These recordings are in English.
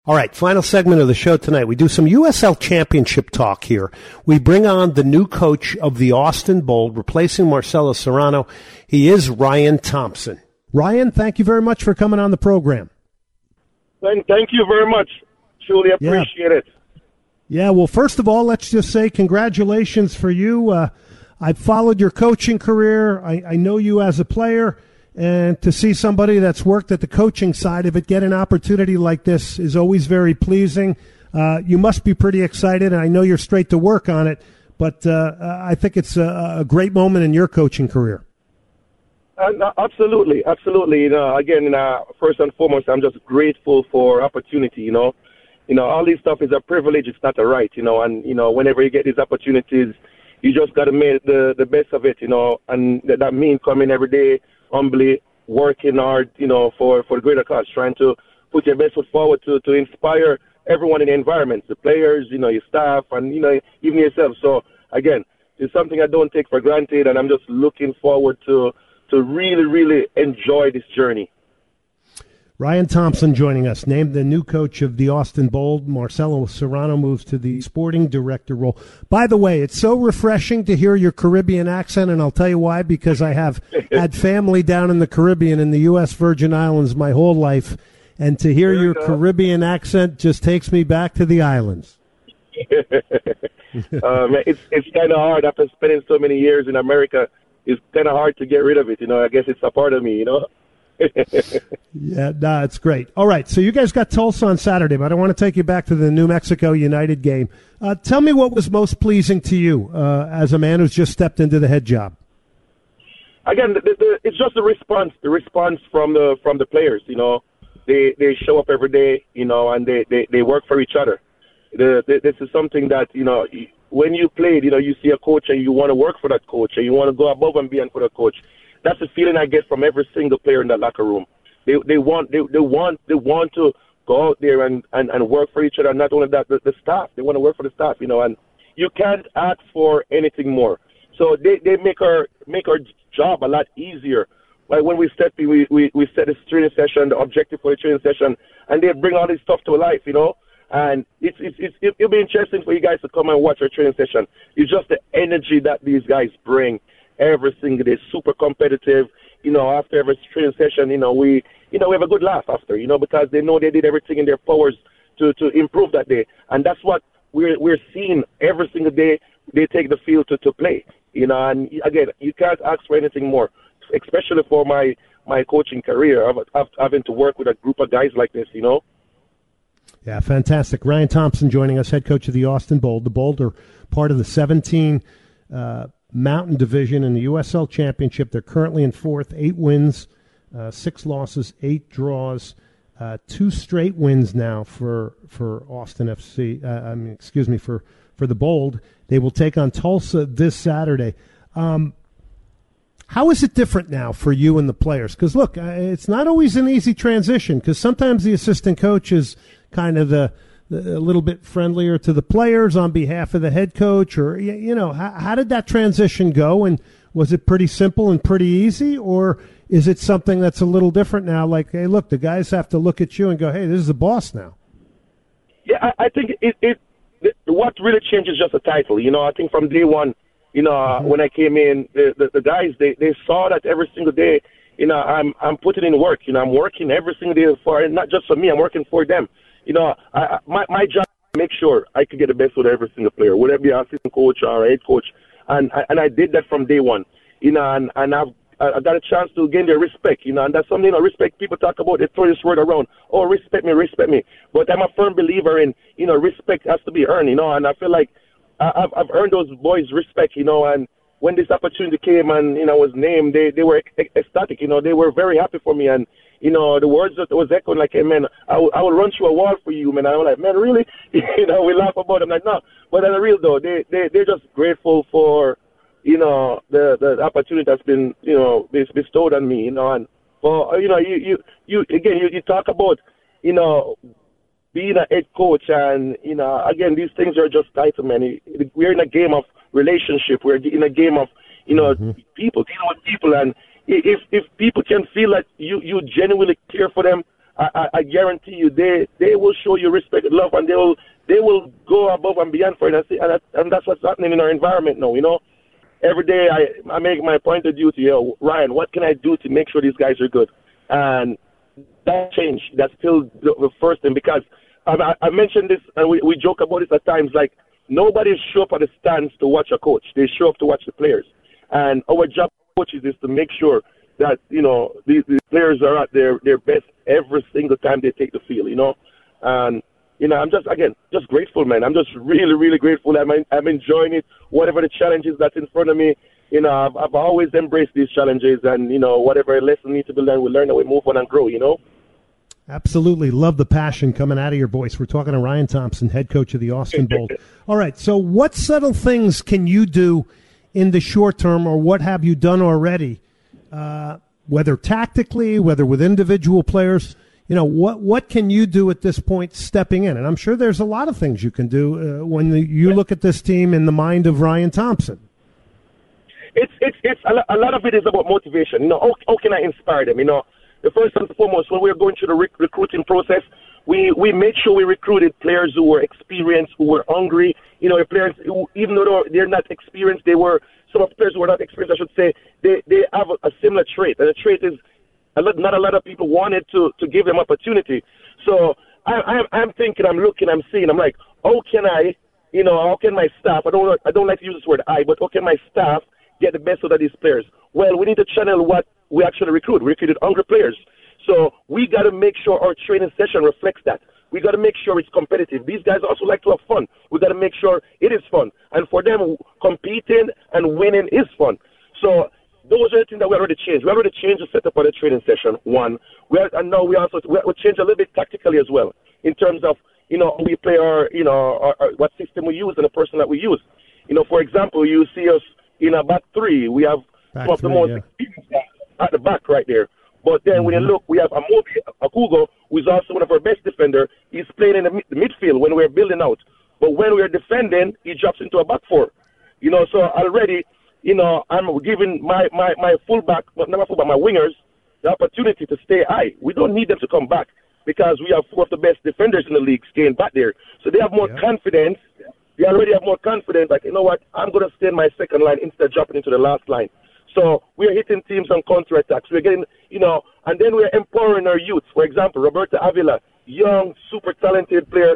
All right, final segment of the show tonight. We do some USL Championship talk here. We bring on the new coach of the Austin Bold, replacing Marcelo Serrano. He is Ryan Thompson. Ryan, thank you very much for coming on the program. Thank you very much. Truly appreciate it. Yeah, well, first of all, let's just say congratulations for you. I've followed your coaching career. I know you as a player. And to see somebody that's worked at the coaching side of it get an opportunity like this is always very pleasing. You must be pretty excited, and I know you're straight to work on it, but I think it's a great moment in your coaching career. Absolutely. Again, first and foremost, I'm just grateful for opportunity, all this stuff is a privilege, it's not a right, and, whenever you get these opportunities, you just got to make the best of it, and that means coming every day, humbly working hard, for the greater cause, trying to put your best foot forward to inspire everyone in the environment, the players, your staff, and, even yourself. So, again, it's something I don't take for granted, and I'm just looking forward to really, really enjoy this journey. Ryan Thompson joining us, named the new coach of the Austin Bold. Marcelo Serrano moves to the sporting director role. By the way, it's so refreshing to hear your Caribbean accent, and I'll tell you why, because I have had family down in the Caribbean in the U.S. Virgin Islands my whole life, and to hear your Caribbean accent just takes me back to the islands. It's kind of hard after spending so many years in America. It's kind of hard to get rid of it, I guess it's a part of me, Yeah, it's great. All right, so you guys got Tulsa on Saturday, but I want to take you back to the New Mexico United game. Tell me what was most pleasing to you as a man who's just stepped into the head job. Again, it's just the response from the players. They show up every day, and they work for each other. This is something that when you played, you see a coach and you want to work for that coach and you want to go above and beyond for the coach. That's the feeling I get from every single player in that locker room. They want to go out there and work for each other. And not only that, the staff, they want to work for the staff, and you can't ask for anything more. So they make our job a lot easier. Like when we set this training session, the objective for the training session, and they bring all this stuff to life, And it'll be interesting for you guys to come and watch our training session. It's just the energy that these guys bring every single day, super competitive. After every training session, we have a good laugh after, because they know they did everything in their powers to improve that day. And that's what we're seeing every single day. They take the field to play, and again, you can't ask for anything more, especially for my coaching career of having to work with a group of guys like this, Yeah, fantastic. Ryan Thompson joining us, head coach of the Austin Bold. The Bold are part of the 17 Mountain Division in the USL Championship. They're currently in fourth, 8 wins, 6 losses, 8 draws, 2 straight wins now for Austin FC. For the Bold. They will take on Tulsa this Saturday. How is it different now for you and the players? Because, look, it's not always an easy transition because sometimes the assistant coach is kind of a little bit friendlier to the players on behalf of the head coach, or how did that transition go? And was it pretty simple and pretty easy, or is it something that's a little different now? Like, hey, look, the guys have to look at you and go, hey, this is the boss now. Yeah, I think what really changed is just the title. I think from day one, when I came in, the guys they saw that every single day. I'm putting in work. I'm working every single day for, not just for me. I'm working for them. My job is to make sure I could get the best with every single player, whether it be an assistant coach or a head coach. And I did that from day one, and I got a chance to gain their respect, and that's something, respect. People talk about, they throw this word around, oh, respect me. But I'm a firm believer in, respect has to be earned, and I feel like I've earned those boys' respect, and when this opportunity came and, was named, they were ecstatic, they were very happy for me. And, the words that was echoing like, hey, man, I will run through a wall for you, man. I was like, man, really? We laugh about it. I'm like, no. But on the real, though, they're just grateful for, the opportunity that's been, bestowed on me, and for, you talk about, being a head coach and, again, these things are just title, man. We're in a game of relationship. We're in a game of, people, dealing with people. And if people can feel that you genuinely care for them I guarantee you, they will show you respect and love, and they will go above and beyond for it. And that's what's happening in our environment now. Every day I make my point of duty. Ryan, what can I do to make sure these guys are good? And that change. That's still the first thing, because I mentioned this, and we joke about this at times. Like, nobody show up at the stands to watch a coach. They show up to watch the players. And our job as coaches is to make sure that, these players are at their best every single time they take the field, And, I'm just grateful, man. I'm just really, really grateful. I'm enjoying it. Whatever the challenges that's in front of me, I've always embraced these challenges, and, whatever lesson needs to be learned, we learn and we move on and grow, Absolutely. Love the passion coming out of your voice. We're talking to Ryan Thompson, head coach of the Austin Bold. All right, so what subtle things can you do in the short term, or what have you done already, whether tactically, whether with individual players? What can you do at this point stepping in? And I'm sure there's a lot of things you can do when you look at this team in the mind of Ryan Thompson. It's a lot of it is about motivation. How can I inspire them? The first and foremost, when we were going through the recruiting process, we made sure we recruited players who were experienced, who were hungry. Players who, even though they're not experienced, some of the players who were not experienced, I should say, they have a similar trait. And the trait is not a lot of people wanted to give them opportunity. So I'm thinking, I'm looking, I'm seeing, I'm like, how can my staff, I don't like to use this word but how can my staff get the best out of these players? Well, we need to channel what we actually recruit. We recruited hungry players. So we got to make sure our training session reflects that. We got to make sure it's competitive. These guys also like to have fun. We got to make sure it is fun. And for them, competing and winning is fun. So those are the things that we already changed. We already changed the setup of the training session, one. And now we change a little bit tactically as well, in terms of, we play our what system we use and the person that we use. For example, you see us in a back three. We have some of the most experienced guys at the back right there. But then when you look, we have Amobi Akugo, who is also one of our best defenders. He's playing in the midfield when we're building out. But when we're defending, he drops into a back four. So already, I'm giving my fullback, not my fullback, my wingers, the opportunity to stay high. We don't need them to come back, because we have four of the best defenders in the league staying back there. So they have more confidence. They already have more confidence. Like, you know what, I'm going to stay in my second line instead of dropping into the last line. So we're hitting teams on counterattacks. We're getting, and then we're empowering our youth. For example, Roberto Avila, young, super talented player,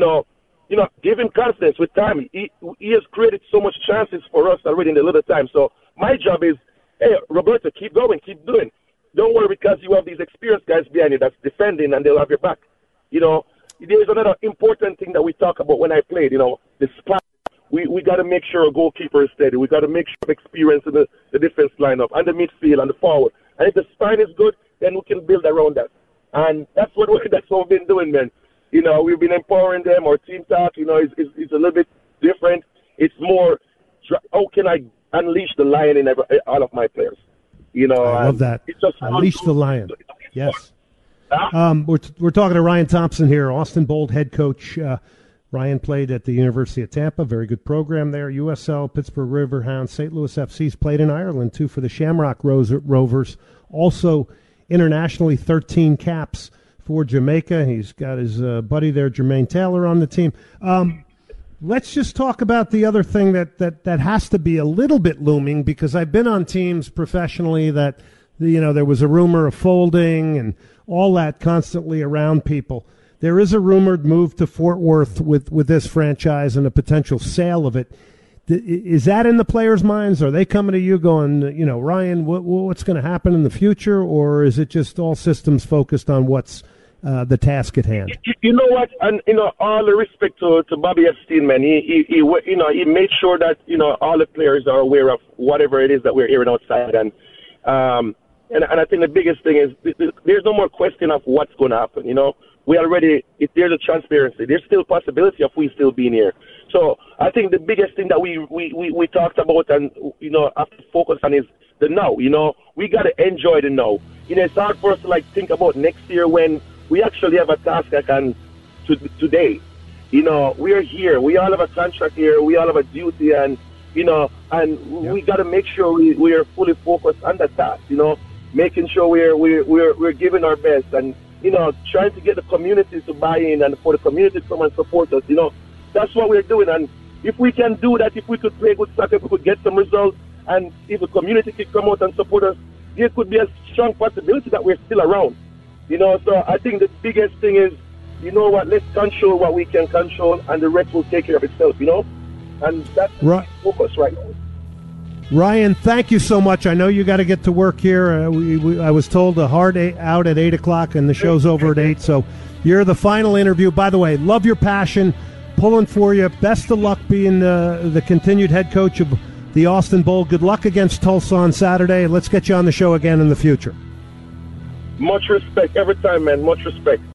give him confidence with time. He has created so much chances for us already in the little time. So my job is, hey, Roberto, keep going, keep doing. Don't worry, because you have these experienced guys behind you that's defending, and they'll have your back. There's another important thing that we talk about when I played, the spot. We got to make sure our goalkeeper is steady. We got to make sure experience in the defense lineup and the midfield and the forward. And if the spine is good, then we can build around that. And that's what we've been doing, man. We've been empowering them. Our team talk, is a little bit different. It's more, how can I unleash the lion in all of my players? I love that. Unleash the lion. Yes. We're talking to Ryan Thompson here, Austin Bold head coach. Ryan played at the University of Tampa, very good program there. USL, Pittsburgh Riverhounds, St. Louis FC's played in Ireland, too, for the Shamrock Rovers. Also, internationally, 13 caps for Jamaica. He's got his buddy there, Jermaine Taylor, on the team. Let's just talk about the other thing that has to be a little bit looming, because I've been on teams professionally that, there was a rumor of folding and all that constantly around people. There is a rumored move to Fort Worth with this franchise and a potential sale of it. Is that in the players' minds? Are they coming to you going, Ryan, what's going to happen in the future? Or is it just all systems focused on what's the task at hand? You know what? And, all the respect to Bobby Epstein, man. He made sure that, all the players are aware of whatever it is that we're hearing outside. And I think the biggest thing is there's no more question of what's going to happen, there's a transparency. There's still possibility of we still being here. So I think the biggest thing that we talked about and, have to focus on is the now. We got to enjoy the now. It's hard for us to think about next year when we actually have a task at hand today. We're here. We all have a contract here. We all have a duty, and we got to make sure we are fully focused on the task. Making sure we're giving our best, and trying to get the community to buy in and for the community to come and support us. That's what we're doing. And if we can do that, if we could play good soccer, if we could get some results, and if the community could come out and support us, there could be a strong possibility that we're still around. So I think the biggest thing is, let's control what we can control, and the rest will take care of itself, And that's the focus right now. Ryan, thank you so much. I know you got to get to work here. I was told a hard out at 8 o'clock, and the show's over at 8. So you're the final interview. By the way, love your passion, pulling for you. Best of luck being the continued head coach of the Austin Bold. Good luck against Tulsa on Saturday. Let's get you on the show again in the future. Much respect every time, man. Much respect.